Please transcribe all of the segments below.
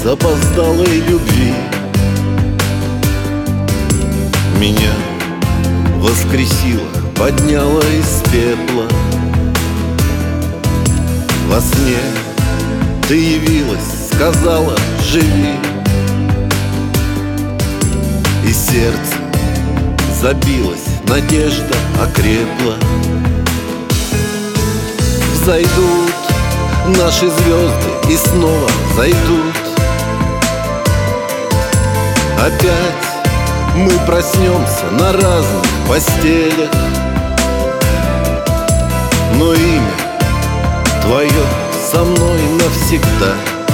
запоздалой любви. Меня воскресила, подняла из пепла. Во сне ты явилась, сказала: живи. И сердце забилось, надежда окрепла. Взойдут наши звезды и снова зайдут. Опять мы проснемся на разных постелях, но имя твое со мной навсегда.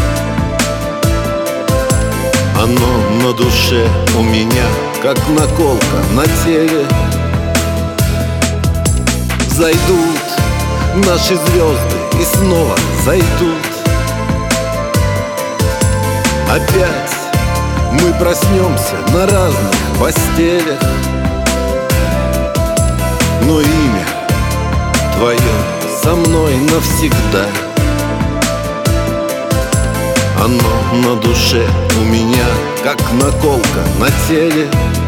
Оно на душе у меня, как наколка на теле. Взойдут наши звезды и снова зайдут. Опять мы проснемся на разных постелях, но имя твое со мной навсегда. Оно на душе у меня, как наколка на теле.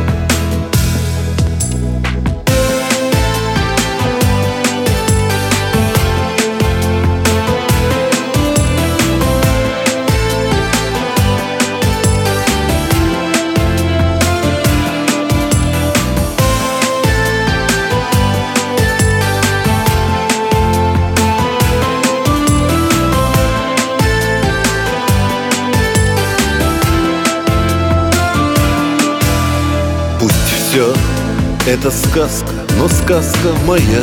Все это сказка, но сказка моя.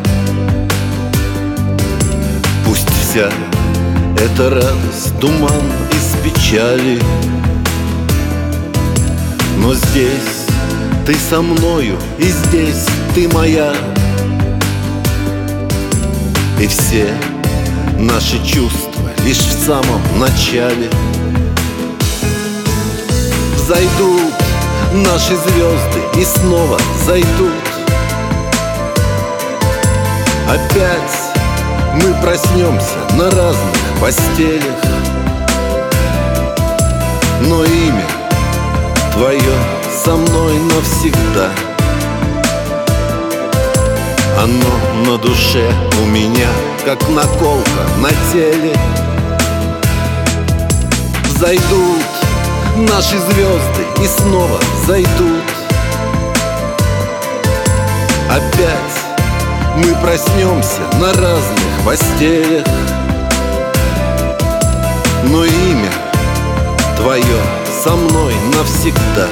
Пусть вся эта радость туман из печали, но здесь ты со мною, и здесь ты моя. И все наши чувства лишь в самом начале. Взойдут наши звезды и снова зайдут. Опять мы проснемся на разных постелях, но имя твое со мной навсегда. Оно на душе у меня, как наколка на теле. Взойдут наши звезды и снова зайдут. Опять мы проснемся на разных постелях, но имя твое со мной навсегда.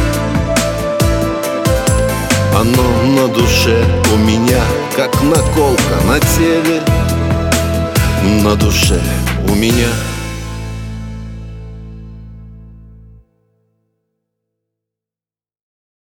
Оно на душе у меня, как наколка на теле. На душе у меня